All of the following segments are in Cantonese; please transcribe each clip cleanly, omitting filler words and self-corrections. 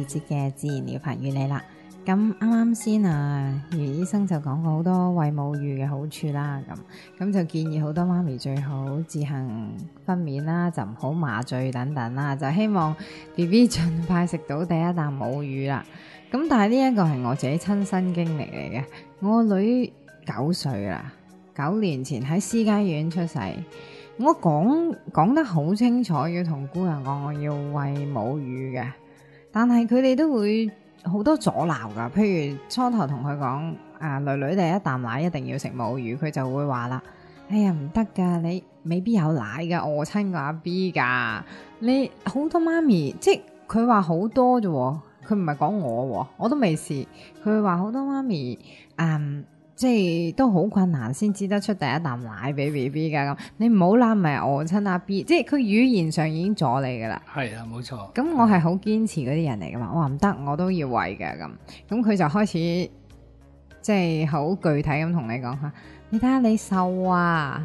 節嘅自然療法與你啦。咁啱啱先啊，余醫生就講過好多餵母乳嘅好處啦，咁就建議好多媽咪最好自行分娩啦，就唔好麻醉等等啦，就希望 BB 盡快食到第一啖母乳啦。咁但係呢一個係我自己親身經歷嚟嘅，我個女9歲啦，9年前喺私家醫院出世，我講得好清楚，要同姑娘講我要餵母乳嘅，但係佢哋都會好多阻撓噶，譬如初頭同佢講女女第一啖奶一定要食母乳，佢就會話啦，哎呀唔得噶，你未必有奶噶，餓親個阿 B 噶，你好多媽咪，即係佢話好多啫，佢唔係講我都未試，佢話好多媽咪即係都好困難先知得出第一啖奶俾 BB 噶，咁你唔好啦，咪餓親阿 B， 即係佢語言上已經阻你噶啦。係啊，冇錯。咁我係好堅持嗰啲人嚟噶嘛，我話唔得，我都要餵嘅咁佢就開始即係好具體咁同你講下，你睇下你瘦啊，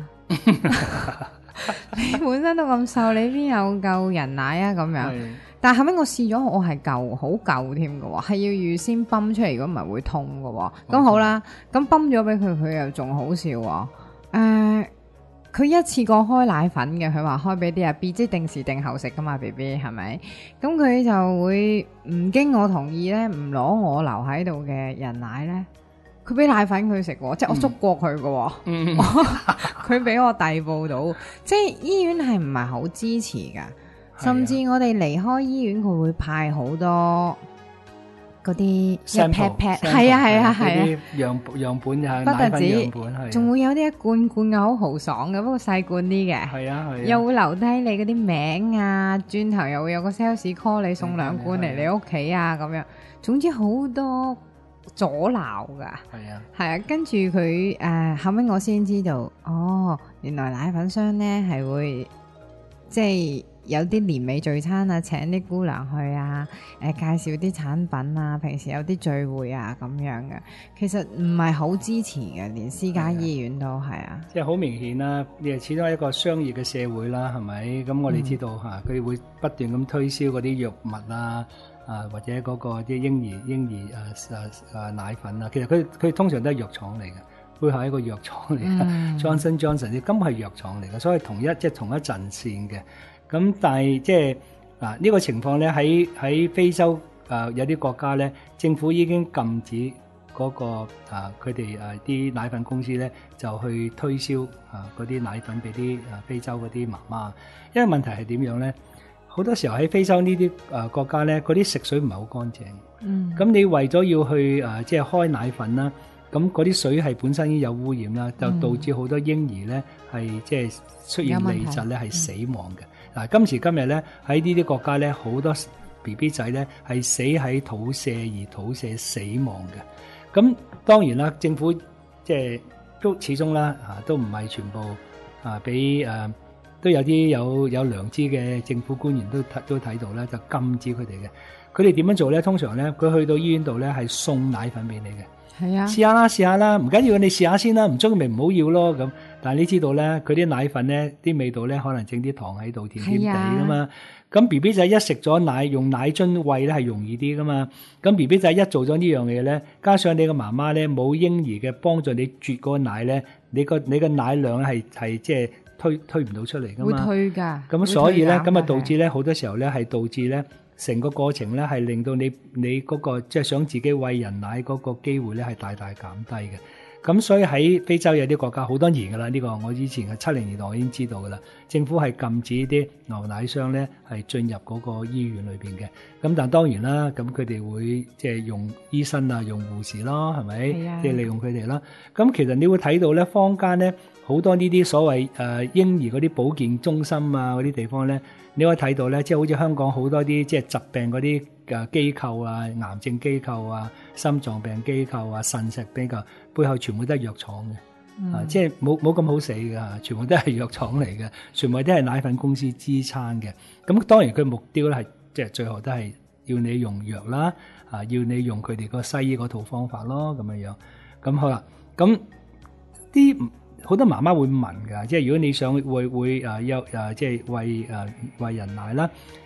你本身都咁瘦，你邊有夠人奶啊咁樣。但係後尾我試咗，我係好夠添嘅喎，係要預先泵出嚟，如果唔係會痛嘅喎。咁好啦，咁泵咗俾佢，佢又仲好笑喎。佢一次過開奶粉嘅，佢話開俾啲阿 B， 即係定時定候食噶嘛 BB 係咪？咁佢就會唔經我同意咧，唔攞我留喺度嘅人奶咧，佢俾奶粉佢食喎，即係我捉過佢嘅喎。佢俾我遞報到，即係醫院係唔係好支持㗎？甚至我哋離開醫院，佢會派好多嗰啲一 pat， 係啊，啲樣本啊，奶粉樣本，仲會有啲一罐罐嘅好豪爽嘅，不過細罐啲嘅，係啊，又會留低你嗰啲名啊，轉頭又會有個 sales call 你送2罐嚟你屋企啊，咁樣，總之好多阻撓噶，係啊，跟住佢後尾我先知道，哦，原來奶粉商咧係會即係。有啲年尾聚餐啊，請啲姑娘去啊，介紹啲產品啊，平時有啲聚會啊咁樣嘅，其實唔係好支持嘅，連私家醫院都係啊。即係好明顯啦，你係始終係一個商業嘅社會啦，係咪？咁我哋知道嚇，佢會不斷咁推銷嗰啲藥物啊，或者嗰個啲嬰兒奶粉啊，其實佢通常都係藥廠嚟嘅。背後係一個藥廠嚟嘅，Johnson Johnson 啲根本係藥廠嚟嘅，所以同一陣線嘅。咁但係即係呢個情況咧，喺非洲有啲國家咧，政府已經禁止嗰個佢哋啲奶粉公司咧就去推銷嗰啲奶粉俾啲非洲嗰啲媽媽。因為問題係點樣咧？好多時候喺非洲呢啲國家咧，嗰啲食水唔係好乾淨。咁你為咗要去即係開奶粉啦。咁嗰啲水係本身已經有污染啦，就導致好多嬰兒咧係即係出現痢疾咧係死亡嘅。嗱，今時今日咧喺呢啲國家咧，好多 BB 仔咧係死喺肚瀉而肚瀉死亡嘅。咁當然啦，政府即係都始終啦都唔係全部俾都有啲有良知嘅政府官員都睇到咧，就禁止佢哋嘅。佢哋點樣做咧？通常咧，佢去到醫院度咧係送奶粉俾你嘅。係啊，試下啦，唔緊要，你試下先啦，唔中意咪唔好要咯咁。但係你知道咧，佢啲奶粉咧，啲味道咧，可能整啲糖喺度，甜甜地噶嘛。咁 B B 仔一食咗奶，用奶樽餵咧係容易啲噶嘛。咁 B B 仔一做咗呢樣嘢咧，加上你個媽媽咧冇嬰兒嘅幫助，你啜嗰個奶咧，你個奶量係即係推唔到出嚟噶嘛。會退㗎。咁所以咧，咁啊導致咧好多時候咧係導致咧。成個過程咧係令到你嗰個即係想自己餵人奶嗰個機會咧係大大減低嘅。咁所以喺非洲有啲國家好多年噶啦，呢個我以前嘅70年代我已經知道噶啦。政府係禁止啲牛奶商咧係進入嗰個醫院裏邊嘅。咁但係當然啦，咁佢哋會即係用醫生啊、用護士咯，係咪？即係利用佢哋啦。咁其實你會睇到咧，坊間咧好多呢啲所謂嬰兒嗰啲保健中心啊嗰啲地方咧。你可以睇到咧，即係好似香港好多啲即係疾病嗰啲機構啊、癌症機構啊、心臟病機構啊、腎石機構，背後全部都係藥廠嘅，即係冇咁好死㗎，全部都係藥廠嚟嘅，全部都係奶粉公司支撐嘅。咁當然佢目標咧係即係最後都係要你用藥啦，要你用佢哋個西醫嗰套方法咯，咁樣樣。咁好啦，咁啲。好多媽媽會問㗎，即係如果你想會即係餵人奶啦，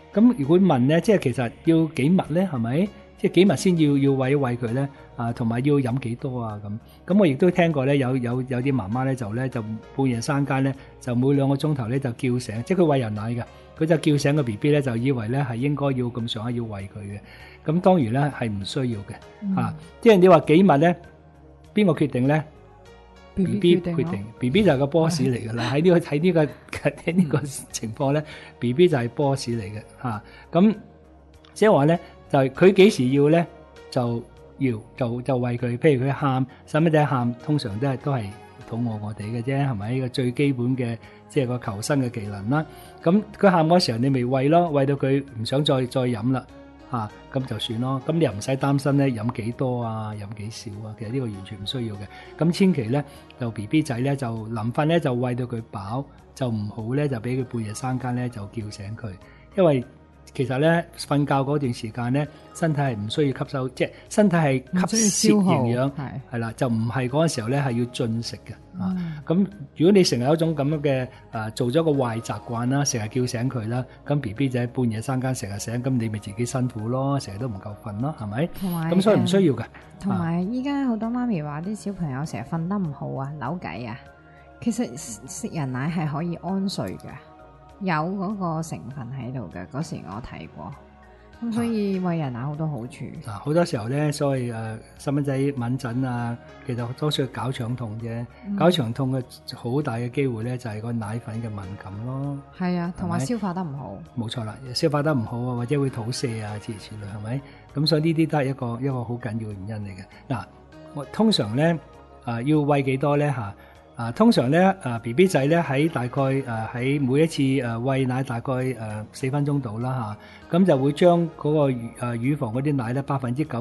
咁如果問咧，即係其實要幾密咧，係咪？即係幾密先要餵佢咧？同埋要飲幾多啊？咁我亦都聽過咧，有啲媽媽咧就半夜三更咧，就每2個鐘頭咧就叫醒，即係佢餵人奶嘅，佢就叫醒個 B B 咧，就以為咧係應該要咁上下要餵佢嘅。咁當然咧係唔需要嘅，即係你話幾密咧，邊個決定咧？B B 決定 ，B B 就係個 boss 嚟噶啦。喺呢個情況咧，B B 就係 boss 嚟嘅嚇。咁即係話咧，就係佢幾時要咧，就餵佢。譬如佢喊，細蚊仔喊，通常都係肚餓我哋嘅啫，係咪？呢個最基本嘅即係個求生嘅技能啦。咁佢喊嗰時候，你咪餵咯，餵到佢唔想再飲啦。咁就算咯，咁你又唔使擔心咧，飲幾多啊，飲幾少啊，其實呢個完全唔需要嘅。咁千祈咧，就 B B 仔咧就臨瞓咧就餵到佢飽，就唔好咧就俾佢半夜三更咧就叫醒佢，因為其實咧瞓覺嗰段時間咧，身體係唔需要吸收，即係身體係吸攝營養，係啦，就唔係嗰陣時候咧係要進食嘅。咁如果你成日有一種咁樣嘅做咗個壞習慣啦，成日叫醒佢啦，咁 B B 仔半夜三更成日醒，咁你咪自己辛苦咯，成日都唔夠瞓咯，係咪？咁所以唔需要嘅。 同埋依家好多媽咪話啲小朋友成日瞓得唔好啊，扭計啊，其實食人奶係可以安睡嘅。有嗰個成分喺度嘅，嗰時我睇過，咁所以餵人奶好多好處。 好多時候咧，所謂細蚊仔敏疹啊，其實多數係絞腸痛啫。絞腸痛嘅好大嘅機會咧，就係個奶粉嘅敏感咯。 係啊，同埋消化得唔好。冇錯啦，消化得唔好啊，或者會肚瀉啊，諸如此類，係咪？咁所以呢啲都係一個好緊要嘅原因嚟嘅。嗱，我通常咧要餵幾多咧嚇？通常咧，B B 仔咧喺大概喺每一次餵奶大概4分鐘到啦嚇，咁就會將嗰個乳房嗰啲奶咧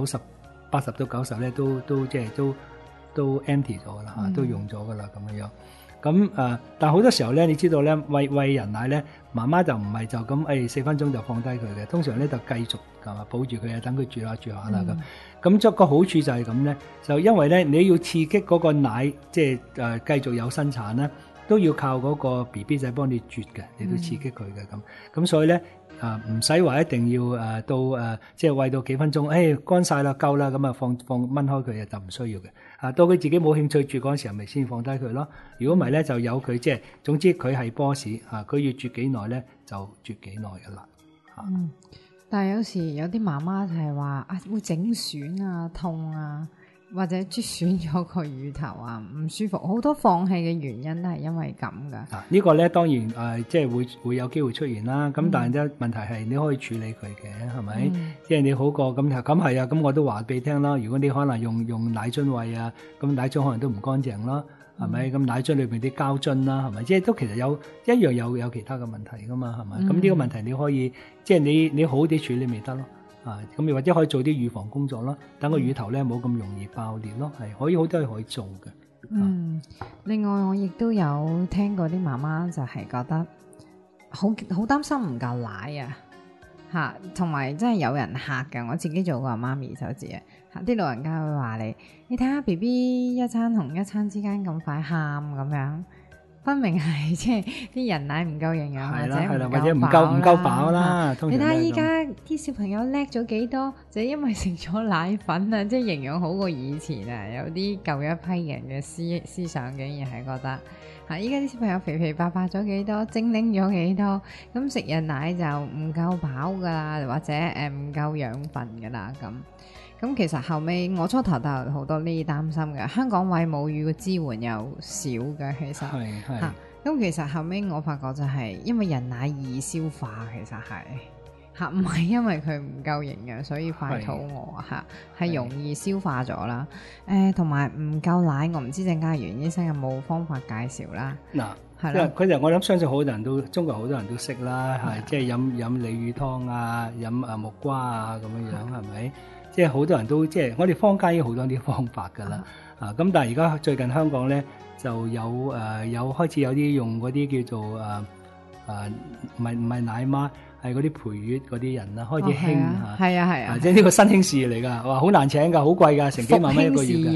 80%、80到90咧都即係都 empty 咗噶啦嚇，都用咗噶啦咁樣。咁但係好多時候咧，你知道咧餵人奶咧，媽媽就唔係就咁4分鐘就放低佢嘅，通常咧就繼續抱住佢啊，等佢住下啦咁。咁即個好處就係咁咧，就因為咧你要刺激嗰個奶，即係繼續有生產咧，都要靠嗰個 B B 仔幫你啜嘅，你都刺激佢嘅咁。咁所以咧唔使話一定要到即係餵到幾分鐘，乾晒啦夠啦，咁啊放掹開佢就唔需要嘅。到佢自己冇興趣啜嗰陣時候，咪先放低佢咯。如果唔係咧，就由佢即係總之佢係 boss 佢要啜幾耐咧就啜幾耐噶啦。 但係有時有啲媽媽就係話會整損啊、痛啊，或者啜損咗個乳頭啊，唔舒服，好多放棄嘅原因都係因為咁噶。 呢個咧當然即係會有機會出現啦。咁但係咧問題係你可以處理佢嘅，係咪？即係你好過咁係啊。咁我都話俾你聽啦。如果你可能用奶樽餵啊，咁奶樽可能都唔乾淨啦。係咪？咁奶樽裏邊啲膠樽啦，係咪？即係都其實一樣有其他嘅問題噶嘛，係咪？咁呢個問題你可以即係你好啲處理咪得咯。咁又或者可以做啲預防工作咯，等個乳頭咧冇咁容易爆裂咯，係可以好多嘢可以做嘅。 另外我亦都有聽過啲媽媽就係覺得好擔心唔夠奶啊，同埋真係有人嚇嘅。我自己做過媽咪就知啊，啲老人家會話你睇下 B B 一餐同一餐之間咁快喊咁樣，分明係即係啲人奶唔夠營養，或者唔夠飽啦。你睇下依家啲小朋友叻咗幾多，就因為食咗奶粉啊，即係營養好過以前啊。有啲舊一批人嘅思想竟然係覺得依家啲小朋友肥肥白白咗幾多，精靈咗幾多，咁食人奶就唔夠飽噶啦，或者唔夠養分噶啦咁其實後尾我初頭都有好多呢啲擔心嘅，香港餵母乳嘅支援又少嘅，其實咁其實後尾我發覺就係因為人奶易消化，其實係唔係因為佢唔夠營養所以快肚餓係容易消化咗啦。同埋唔夠奶，我唔知鄭家元醫生有冇方法介紹啦。 係啦，佢就我諗相信好多人都中國好多人都識啦，係即係飲鯉魚湯啊，飲木瓜啊咁樣係咪？即係好多人都即係我哋坊間已經好多啲方法㗎啦。咁但係而家最近香港咧就有開始有啲用嗰啲叫做唔係奶媽，係嗰啲陪月嗰啲人啦，開始興係啊， 即係呢個新興事業嚟㗎，話好難請㗎，好貴㗎，成幾萬蚊一個月㗎。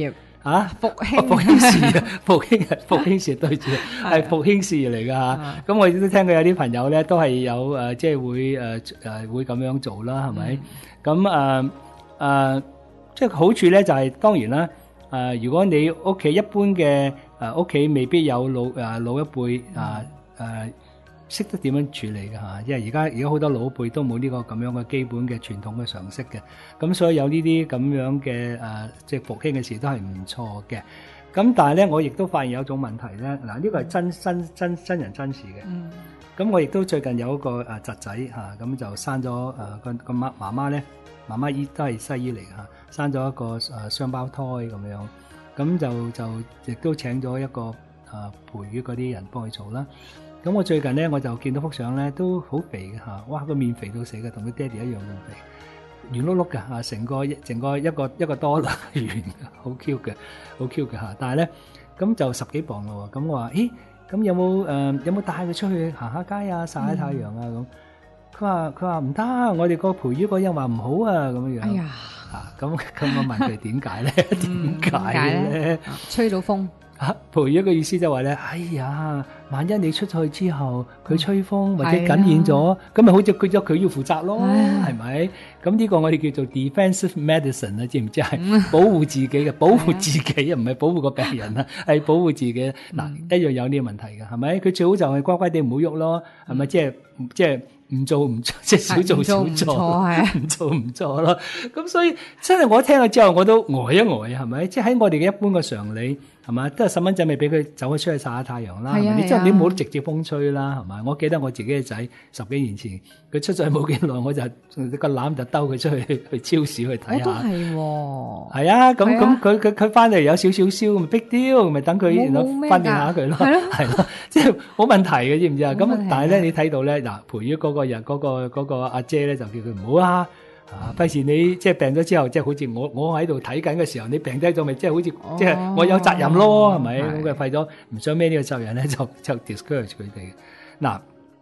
啊， 復興復興士啊，復興士對住係復興士嚟㗎嚇。咁我亦都聽過有啲朋友咧，都係有即係會咁樣做啦，係咪？咁即係好處咧，就係當然啦。如果你屋企一般嘅屋企未必有老一輩識得點樣處理嘅嚇，因為而家好多老一輩都冇呢個咁樣嘅基本嘅傳統嘅常識嘅，咁所以有呢啲咁樣嘅即係復興嘅事都係唔錯嘅。咁但係咧，我亦都發現有一種問題咧，嗱呢個係真人真事嘅。咁我亦都最近有一個侄仔嚇，咁就生咗個媽媽咧，媽媽醫都係西醫嚟嚇，生咗一個雙胞胎咁樣，咁就亦都請咗一個陪月嗰啲人幫佢做啦。咁我最近咧我就見到幅相咧都好肥嘅嚇，哇個面肥到死嘅，同佢爹哋一樣咁肥，圓碌碌嘅嚇，成個一個多啦圓，好 Q 嘅嚇。但係咧咁就10幾磅咯喎，咁我話咦咁有冇帶佢出去行下街啊，曬下太陽啊咁？佢話唔得，我哋個陪月嗰人話唔好啊咁樣。 哎呀， 咁我問佢點解咧？點解咧？ 吹到風。 陪月嘅意思就話咧，哎呀，萬一你出去之後佢吹風或者感染咗，咁咪好似佢要負責咯，係咪？咁呢個我哋叫做 defensive medicine 啊，知唔知係保護自己嘅，保護自己啊，唔係保護個病人啊，係保護自己。嗱，一樣有呢個問題嘅，係咪？佢最好就係乖乖地唔好喐咯，係咪？即係唔做，即係少做少做，唔做咯。咁所以真係我聽咗之後，我都呆一呆，係咪？即係喺我哋嘅一般嘅常理，係咪？都係細蚊仔未俾佢走咗出去曬下太陽啦。你即係你冇得直接風吹啦，係咪？我記得我自己嘅仔10幾年前，佢出咗去冇幾耐，我就個籃就兜佢出去超市去睇下。我都係喎。係啊，咁佢翻嚟有少少燒，咪逼雕，咪等佢然後訓練下佢咯。係咯，即係冇問題嘅，知唔知啊？咁但係咧，你睇到咧嗱，陪月嗰個人嗰個阿姐咧就叫佢唔好啦。費事你即係病咗之後，即係好似我喺度睇緊嘅時候，你病低咗咪即係好似即係我有責任咯，係咪？咁佢廢咗唔想孭呢個責任咧，就 discourage 佢哋。嗱，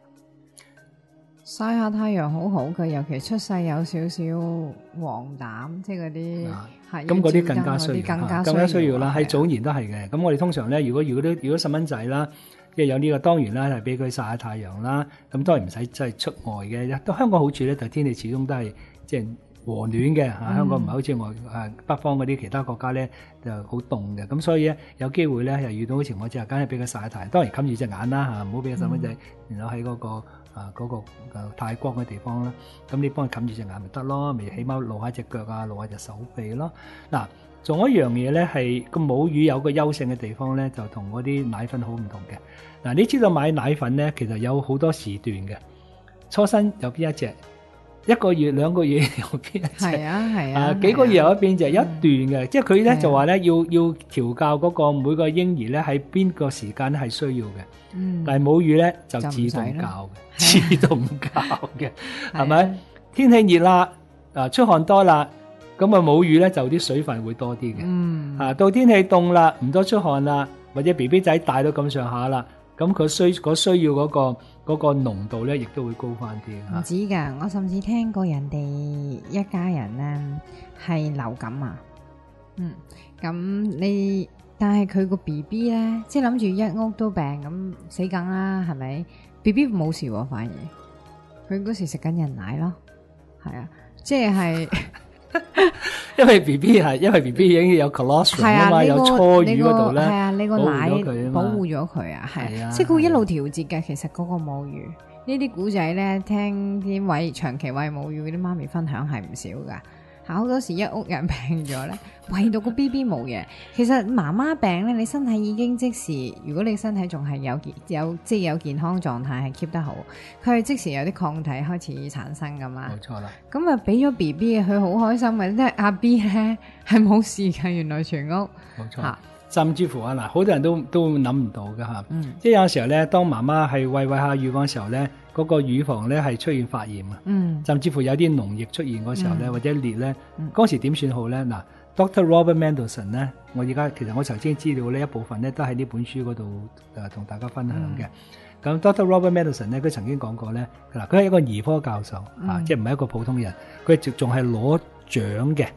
曬下太陽好好嘅，尤其出世有少少黃疸，即係嗰啲係咁嗰啲更加需要啦。喺早年都係嘅。咁我哋通常咧，如果細蚊仔啦，即係有呢個當然啦，係俾佢曬下太陽啦。咁當然唔使即係出外嘅。到香港好處咧，就天氣始終都係即係和暖嘅嚇。香港唔係好似北方嗰啲其他國家咧就好凍嘅。咁所以咧有機會咧又遇到嘅情況之下，梗係俾佢曬下太陽。當然冚住隻眼啦嚇，唔好俾個細蚊仔然後喺嗰個太光嘅地方啦。咁你幫佢冚住隻眼咪得咯，咪起碼露下隻腳啊，露下隻手臂咯。嗱，仲有一樣嘢咧係個母乳有個優勝嘅地方咧，就同嗰啲奶粉好唔同嘅。嗱，你知道買奶粉咧，其實有好多時段嘅。初生有邊一隻？1個月、2個月有邊一隻？係啊，幾個月有一邊隻，一段嘅。即係佢咧就話咧要調教嗰個每個嬰兒咧喺邊個時間係需要嘅。但係母乳咧就自動教嘅，自動教嘅，係咪？天氣熱啦，出汗多啦，咁啊母乳咧就啲水分會多啲嘅。到天氣凍啦，唔多出汗啦，或者 BB 仔大到咁上下啦。咁佢需要嗰個濃度咧，亦都會高翻啲。 唔止㗎，我甚至聽過人哋一家人咧係流感啊。咁但係佢個 BB 咧，即係諗住一屋都病咁死梗啦，係咪 ？BB 冇事喎，反而佢嗰時食緊人奶咯，係啊，即係。 因為 B B 已經有 colostrum 啊嘛，有初乳嗰度咧， 係啊，你個奶保護咗佢啊，係，即係佢一路調節嘅。其實嗰個母乳呢啲古仔咧，聽啲長期餵母乳嗰啲媽咪分享係唔少噶。好多時一屋人病咗咧，唯獨個 B B 冇嘢。其實媽媽病咧，你身體已經即時，如果你身體仲係有健康狀態係 keep 得好，佢係即時有啲抗體開始產生噶嘛。冇錯啦。咁啊俾咗 B B 佢好開心嘅，即係阿 B 咧係冇事嘅，原來全屋。冇錯。 甚至乎嗱，好多人都諗唔到㗎嚇。即係有時候咧，當媽媽係餵下乳嗰時候咧，嗰個乳房咧係出現發炎啊。甚至乎有啲膿液出現嗰時候咧，或者裂咧，嗰時點算好咧？嗱，Dr. Robert Mendelsohn 咧，其實我頭先資料呢一部分咧都喺呢本書嗰度同大家分享嘅。咁 Dr. Robert Mendelsohn 咧，佢曾經講過咧，嗱，佢係一個兒科教授即係唔係一個普通人，佢仲係攞獎嘅。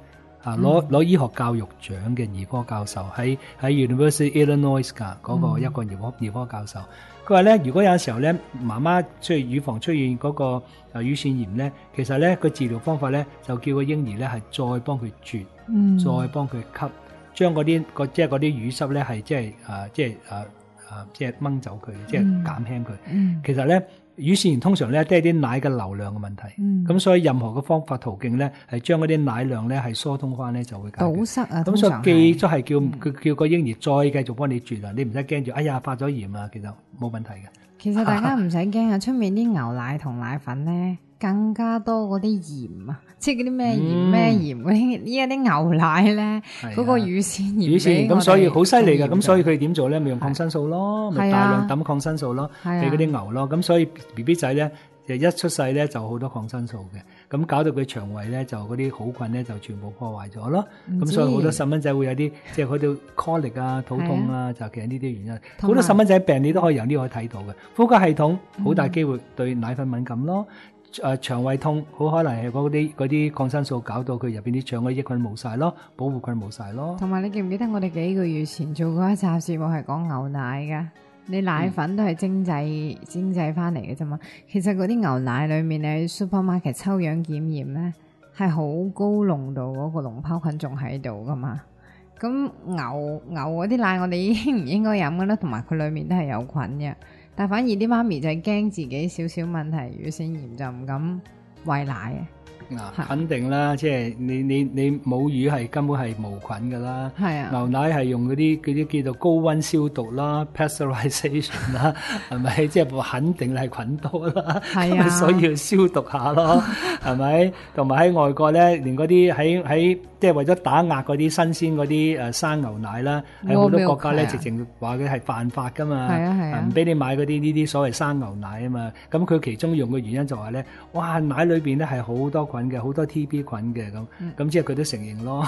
攞醫學教育獎嘅兒科教授，喺 University Illinois 㗎嗰個一個兒科教授。佢話咧，如果有時候咧，媽媽乳房出現嗰個乳腺炎咧，其實咧個治療方法咧就叫個嬰兒咧係再幫佢啜，再幫佢吸，將嗰啲乳濕咧係即係掹走佢，即係減輕佢。其實咧乳腺炎通常咧都係啲奶嘅流量嘅問題，咁所以任何嘅方法途徑咧係將嗰啲奶量咧係疏通翻咧就會解決。 堵塞啊， 咁所以記咗係叫個嬰兒再繼續幫你啜啊，你唔使驚住，哎呀發咗炎啊，其實冇問題嘅。 其實大家唔使驚啊，出面啲牛奶同奶粉咧更加多嗰啲鹽啊，即係嗰啲咩鹽嗰啲，依家啲牛奶咧嗰個乳腺鹽， 咁所以好犀利㗎。咁所以佢點做咧？咪用抗生素咯，咪大量抌抗生素咯，俾嗰啲牛咯。咁所以 BB 仔咧就一出世咧就好多抗生素嘅，咁搞到佢腸胃咧就嗰啲好菌咧就全部破壞咗咯。咁所以好多細蚊仔會有啲即係嗰啲 colic 啊、肚痛啊，就其實呢啲原因。好多細蚊仔病你都可以由呢個睇到嘅。呼吸系統好大機會對奶粉敏感咯。腸胃痛好可能係嗰啲抗生素搞到佢入邊啲腸嘅益菌冇晒咯，保護菌冇晒咯。同埋你記唔記得我哋幾個月前做過一集節目係講牛奶噶？你奶粉都係精製翻嚟嘅啫嘛。其實嗰啲牛奶裏面你 supermarket 抽樣檢驗咧係好高濃度嗰個溶泡菌仲喺度噶嘛。咁牛嗰啲奶我哋應唔應該飲噶咧？同埋佢裏面都係有菌嘅。但反而啲媽咪就係驚自己少少問題乳腺炎就唔敢餵奶嘅。 肯定啦，即係你母乳係根本係無菌噶啦。係啊，牛奶係用嗰啲叫做高溫消毒啦 ，pasteurization 啦，係咪？即係肯定係菌多啦，係啊，所以要消毒下咯，係咪？同埋喺外國咧，連嗰啲喺即係為咗打壓嗰啲新鮮嗰啲生牛奶啦，喺好多國家咧，直情話佢係犯法噶嘛，係啊，唔俾你買嗰啲呢啲所謂生牛奶啊嘛。咁佢其中用嘅原因就話咧，哇，奶裏邊咧係好多菌嘅，好多 TB 菌嘅，咁即係佢都承認咯。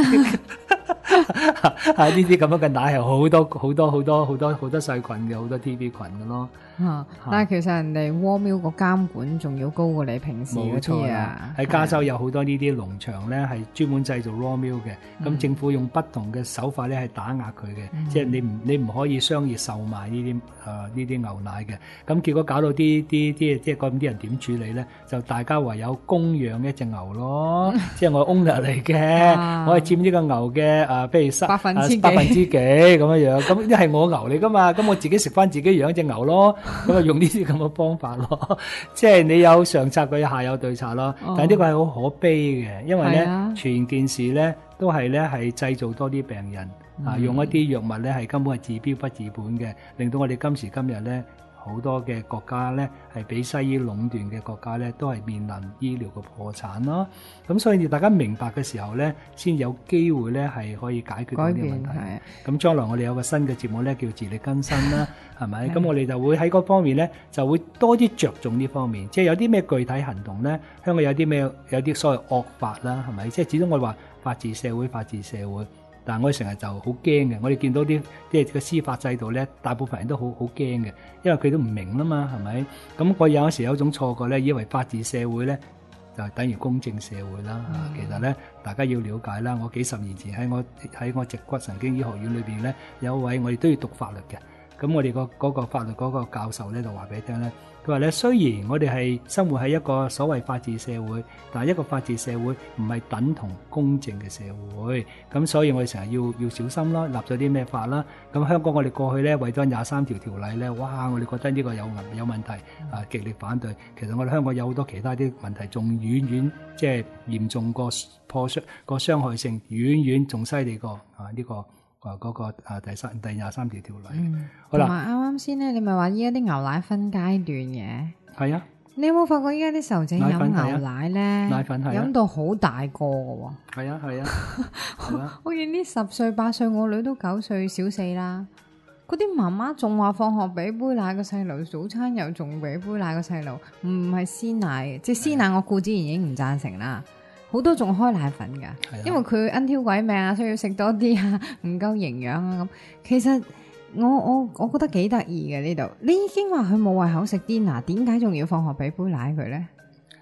呢啲咁樣嘅奶係好多細菌嘅，好多 TB 菌嘅咯。 但係其實人哋 raw milk 個監管仲要高過你平時嗰啲啊。 喺加州有好多呢啲農場咧，係專門製造 raw milk 嘅。咁政府用不同嘅手法咧，係打壓佢嘅。即係你唔可以商業售賣呢啲牛奶嘅。咁結果搞到即係嗰啲人點處理咧？就大家唯有供養一隻牛咯。即係我 owner 嚟嘅，我係佔呢個牛嘅譬如百分之幾咁樣。咁一係我牛嚟噶嘛，咁我自己食翻自己養隻牛咯。咁啊用呢啲咁嘅方法咯，即係你有上策佢下有對策咯。但係呢個係好可悲嘅，因為咧全件事咧都係咧係製造多啲病人用一啲藥物咧係根本係治標不治本嘅，令到我哋今時今日咧好多嘅國家咧係俾西醫壟斷嘅國家咧都係面臨醫療嘅破產咯。咁所以大家明白嘅時候咧，先有機會咧係可以解決到呢個問題。咁將來我哋有個新嘅節目咧叫自力更生啦，係咪？咁我哋就會喺嗰方面咧就會多啲着重呢方面，即係有啲咩具體行動咧？香港有啲所謂惡法啦，係咪？即係始終我哋話法治社會，但係我哋成日就好驚嘅，我哋見到啲即係個司法制度咧，大部分人都好驚嘅，因為佢都唔明啦嘛，係咪？咁我有時有一種錯覺咧，以為法治社會咧就等於公正社會啦。其實咧，大家要了解啦。我幾十年前喺我脊骨神經醫學院裏邊咧，有一位我哋都要讀法律嘅。咁我哋嗰個法律嗰個教授咧就話俾你聽咧，佢話咧雖然我哋係生活喺一個所謂法治社會，但係一個法治社會唔係等同公正嘅社會。咁所以我哋成日要小心啦，立咗啲咩法啦。咁香港我哋過去咧為咗23條條例咧，哇！我哋覺得呢個有問題極力反對。其實我哋香港有好多其他啲問題，仲遠即係嚴重過個傷害性，遠仲犀利過呢個。嗰個第23條條例，好啦。同埋啱先咧，你咪話依家啲牛奶分階段嘅， 係啊。 你有冇發覺依家啲細路仔飲牛奶咧， 奶粉係飲到好大個嘅喎？ 係啊。 我見啲10歲8歲，我女都9歲，小4啦。嗰啲媽媽仲話放學俾杯奶個細路，早餐又仲俾杯奶個細路，唔係鮮奶嘅，即係鮮奶我固之然已經唔贊成啦。好多仲開奶粉㗎，因為佢奀挑鬼命啊，需要食多啲啊，唔夠營養啊咁。其實我覺得幾得意嘅呢度。你已經話佢冇胃口食 dinner，點解仲要放學俾杯奶佢咧？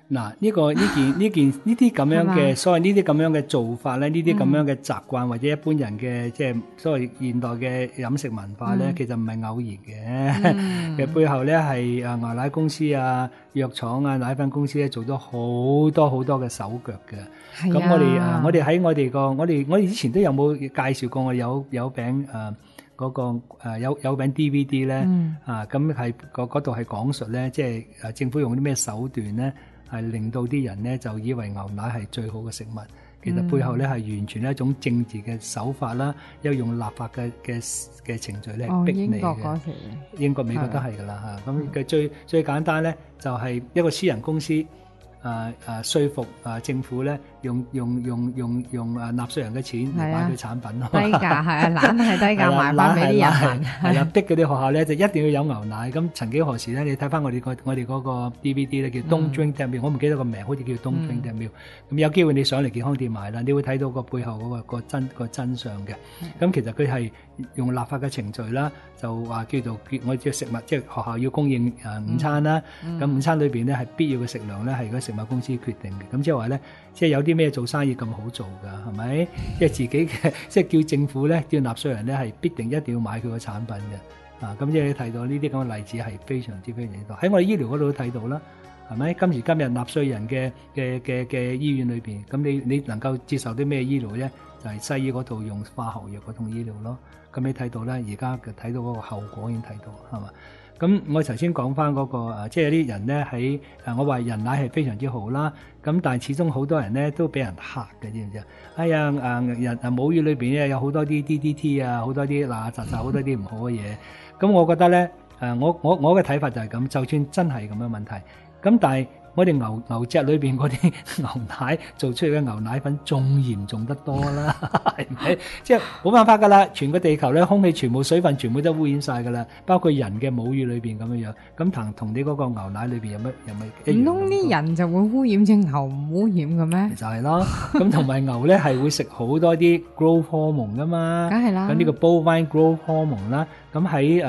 嗱，呢啲咁樣係嘛嘅，所謂呢啲咁樣嘅做法咧，呢啲咁樣嘅習慣或者一般人嘅即係所謂現代嘅飲食文化咧，其實唔係偶然嘅，其實背後咧係牛奶公司啊、藥廠啊、奶粉公司咧做咗好多好多嘅手腳嘅。咁我哋喺我哋以前都有冇介紹過我哋有餅嗰個有餅 DVD 咧咁係嗰度係講述咧，即係政府用啲咩手段咧，係令到啲人咧就以為牛奶係最好嘅食物，其實背後咧係完全係一種政治嘅手法啦，又用立法嘅程序咧逼你嘅。英國嗰時，英國美國都係噶啦嚇。咁嘅最簡單咧，就係一個私人公司說服政府咧，用納稅人嘅錢嚟買佢產品咯。 低價係懶係低價賣翻俾啲人， 係啦，逼嗰啲學校咧就一定要有牛奶。咁曾幾何時咧，你睇翻我哋嗰個 DVD 咧叫 Don't Drink That Milk，我唔記得個名，好似叫 Don't Drink That Milk。咁有機會你上嚟健康店買啦，你會睇到個背後嗰個真相嘅。咁其實佢係用立法嘅程序啦，就話叫做我哋食物，即係學校要供應午餐啦。咁午餐裏邊咧係必要嘅食糧咧係食物公司決定嘅。咁即係話咧，即係有啲咩做生意咁好做㗎，係咪？即係自己嘅，即係叫政府咧，叫納稅人咧係必定一定要買佢個產品嘅。咁即係你睇到呢啲咁嘅例子係非常之多。喺我哋醫療嗰度都睇到啦，係咪？今時今日納稅人嘅醫院裏邊，咁你能夠接受啲咩醫療咧？就係西醫嗰度用化學藥嗰種醫療咯。咁你睇到咧，而家睇到嗰個後果已經睇到，係嘛？咁我頭先講翻嗰個即係有啲人咧喺我話人奶係非常之好啦。咁但係始終好多人咧都俾人嚇嘅，知唔知啊？哎呀人母乳裏邊咧有好多啲 DDT 啊，好多啲嗱雜好多啲唔好嘅嘢。咁我覺得咧我嘅睇法就係咁，就算真係咁嘅問題，咁但係我哋牛隻裏邊嗰啲牛奶做出嚟嘅牛奶粉仲嚴重得多啦，係咪？即係冇辦法噶啦，全個地球咧空氣全部水分全部都污染晒噶啦，包括人嘅母乳裏邊咁樣樣。咁同你嗰個牛奶裏邊有乜一樣？ 唔通啲人就會污染隻牛唔污染嘅咩？ 就係咯，咁同埋牛咧係會食好多啲 growth hormone 噶嘛， 梗係啦。咁呢個 bovine growth hormone 啦，咁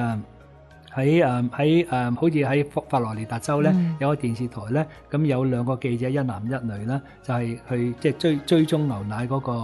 喺好似喺佛羅里達州咧，有個電視台咧，咁有兩個記者一男一女啦，就係去即係追蹤牛奶嗰個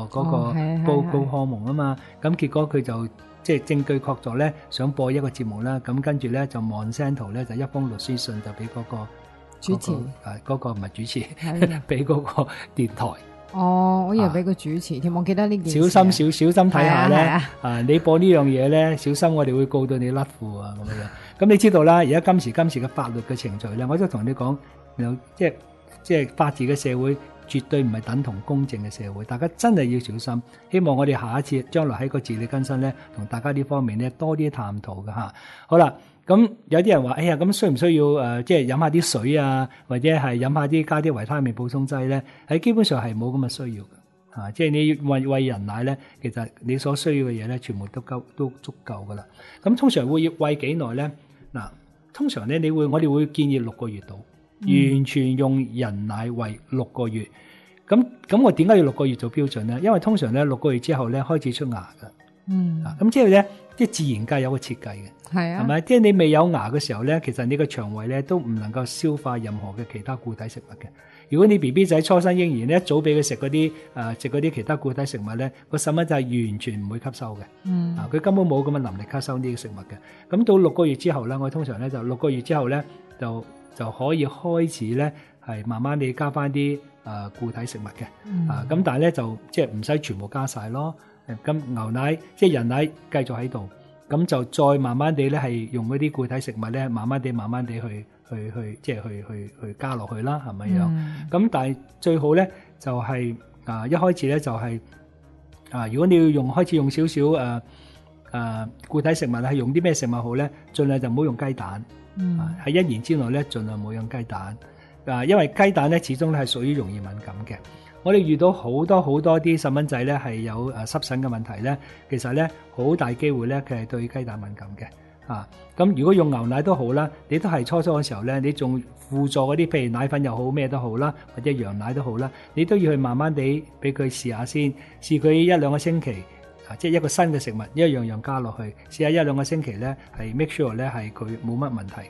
growth hormone啊嘛，咁結果佢就即係證據確鑿咧，想播一個節目啦，咁跟住咧就 Monsanto 咧就一封律師信就俾嗰個主持， 嗰個唔係主持，俾嗰個電台。 我以為俾個主持添，我記得呢件事。 小心睇下咧，你播呢樣嘢咧，小心我哋會告到你甩褲啊咁樣。咁你知道啦，而家今時嘅法律嘅程序咧，我都同你講，即係法治嘅社會絕對唔係等同公正嘅社會，大家真係要小心。希望我哋下一次將來喺個自力更生咧，同大家呢方面咧多啲探討㗎吓。好啦。咁有啲人話，哎呀，咁需唔需要即係飲下啲水啊，或者係飲下啲加啲維他命補充劑咧？喺基本上係冇咁嘅需要嘅，即係你餵人奶咧，其實你所需要嘅嘢咧，全部都足夠噶啦。咁通常會要餵幾耐咧？嗱，通常咧我哋會建議6個月度，完全用人奶餵6個月。咁我點解要6個月做標準咧？因為通常咧6個月之後咧開始出牙噶。咁即係咧，即係自然界有個設計嘅，係咪？即係你未有牙嘅時候咧，其實你個腸胃咧都唔能夠消化任何嘅其他固體食物嘅。如果你 BB 仔初生嬰兒咧，一早俾佢食嗰啲其他固體食物咧，個細蚊仔係完全唔會吸收嘅。佢根本冇咁嘅能力吸收呢啲食物嘅。咁到6個月之後咧，我通常咧就6個月之後咧就可以開始咧係慢慢地加翻啲固體食物嘅。咁但係咧就即係唔使全部加晒咯。咁牛奶即係人奶繼續喺度，咁就再慢慢地咧係用嗰啲固體食物咧，慢慢地去即係去加落去啦，係咪樣？咁但係最好咧就係一開始咧就係如果你要開始用少少固體食物，係用啲咩食物好咧？盡量就唔好用雞蛋，喺1年之內咧盡量唔好用雞蛋，因為雞蛋咧始終咧係屬於容易敏感嘅。我哋遇到好多啲細蚊仔咧係有濕疹嘅問題咧，其實咧好大機會咧佢係對雞蛋敏感嘅。咁如果用牛奶都好啦，你都係初嘅時候咧，你仲輔助嗰啲譬如奶粉又好咩都好啦，或者羊奶都好啦，你都要去慢慢地俾佢試下先，試佢1-2個星期，即係一個新嘅食物一樣加落去，試下1-2個星期咧係 make sure 咧係佢冇乜問題嘅。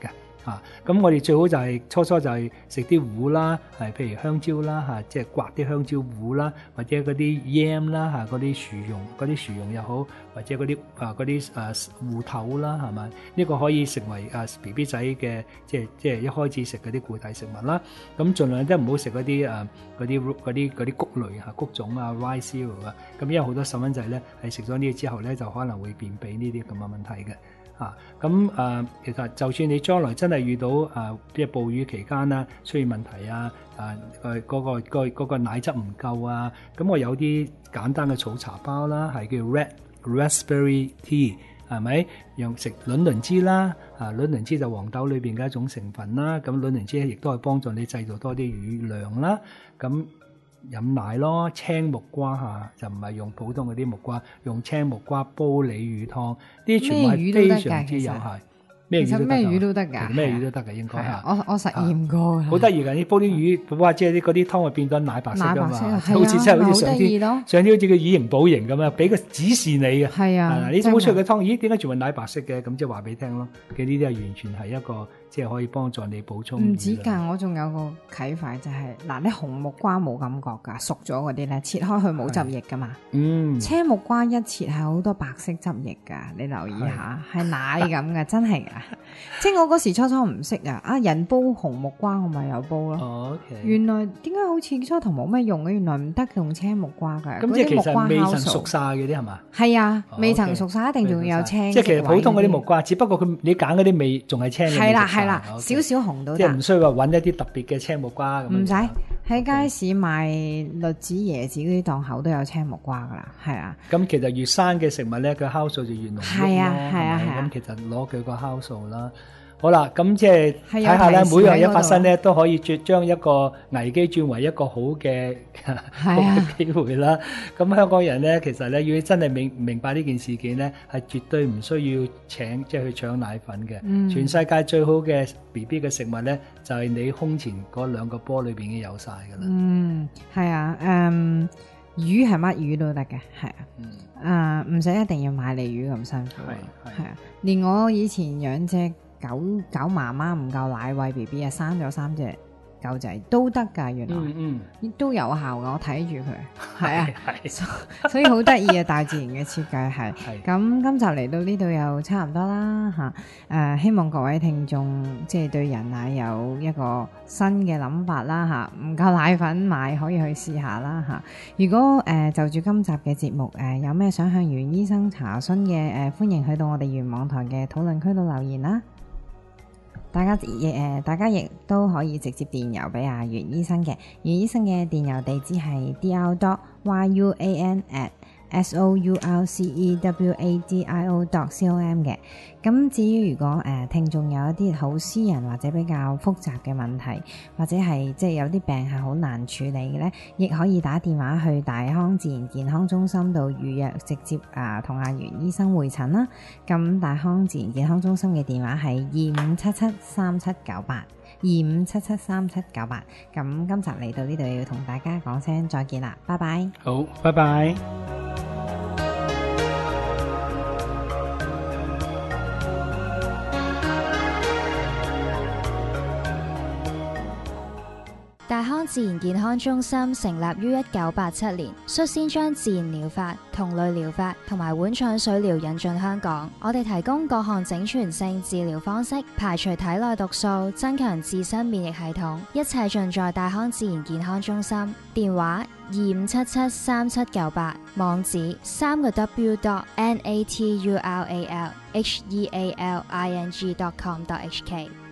咁我哋最好就係初就係食啲糊啦，係譬如香蕉啦即係刮啲香蕉糊啦，或者嗰啲 yam 啦嗰啲薯蓉又好，或者嗰啲芋頭啦，係咪？呢個可以成為BB 仔嘅即係一開始食嗰啲固體食物啦。咁盡量都唔好食嗰啲穀類穀種rice cereal 咁因為好多細蚊仔咧係食咗呢啲之後咧就可能會便秘呢啲咁嘅問題嘅。其實就算你將來真係遇到即係哺乳期間啦，出現問題嗰個奶汁唔夠咁我有啲簡單嘅草茶包啦，係叫 raspberry tea， 係咪？用食卵磷脂啦，卵磷脂就黃豆裏邊嘅一種成分啦，咁卵磷脂亦都係幫助你製造多啲乳量啦，咁。飲奶咯，青木瓜就唔係用普通嗰啲木瓜，用青木瓜煲鯉魚湯，呢啲全部係非常之有效。 其實咩魚都得㗎， 咩魚都得㗎，應該係。 我實驗過。好得意㗎！你煲啲魚，哇！即係嗰啲湯會變咗奶白色㗎嘛，好似真係好似上天好似個以形補形咁樣，俾個指示你嘅。 係啊， 你煲出嚟嘅湯，咦？點解全部奶白色嘅？咁即係話俾你聽咯。嘅呢啲係完全係一個。即係可以幫助你補充。 唔止㗎，我仲有個啟發就係啲紅木瓜冇感覺㗎，熟咗嗰啲咧切開佢冇汁液㗎嘛。青木瓜一切係好多白色汁液㗎，你留意下，係奶咁㗎，真係㗎。即係我嗰時初唔識人煲紅木瓜，我咪有煲咯。原來點解好似初頭冇咩用嘅？原來唔得用青木瓜㗎。 咁即係其實未曾熟晒嗰啲係嘛？係啊，未曾熟晒，一定仲要有青。 即係其實普通嗰啲木瓜，只不過你揀嗰啲味仲係青嘅。 係啦，少少紅都得， 即係唔需要話揾一啲特別嘅青木瓜咁。 唔使喺街市賣栗子、椰子嗰啲檔口都有青木瓜噶啦，係啊。 咁其實越生嘅食物咧，佢酵素就越濃郁咯。係啊。咁其實攞佢個酵素啦。好啦，咁即係睇下咧，每樣嘢發生咧，都可以將一個危機轉為一個好嘅機會啦。咁香港人咧，其實咧，要真係明白呢件事件咧，係絕對唔需要即係去搶奶粉嘅。全世界最好嘅 BB 嘅食物咧，就係你胸前嗰兩個波裏邊已經有晒噶啦。 係啊，魚係乜魚都得嘅，係啊，唔使一定要買鯉魚咁辛苦。係啊，連我以前養隻狗媽媽唔夠奶餵 BB 生咗3隻狗仔都得㗎，原來都有效㗎，我睇住佢係啊，所以好得意啊！大自然嘅設計係咁。今集嚟到呢度又差唔多啦嚇，希望各位聽眾即係對人奶有一個新嘅諗法啦嚇，唔夠奶粉買可以去試下啦嚇。如果就住今集嘅節目有咩想向袁醫生查詢嘅歡迎去到我哋袁網台嘅討論區度留言啦。大家亦都可以直接電郵俾阿袁醫生嘅，袁醫生嘅電郵地址係 dr.yuan@sourcewadio.com 嘅。咁至於如果聽眾有一啲好私人或者比較複雜嘅問題，或者係即係有啲病係好難處理嘅呢，亦可以打電話去大康自然健康中心度預約，直接同阿袁醫生會診啦。咁大康自然健康中心嘅電話係25773798。25773798。咁今集嚟到呢度要同大家講聲再見啦，拜拜。 好，拜拜。 大康自然健康中心成立於1987年，率先將自然療法、同類療法同埋碗廠水療引進香港。我哋提供各項整全性治療方式，排除體內毒素，增強自身免疫系統，一切盡在大康自然健康中心。電話25773798，網址3w.natural healing.com.hk。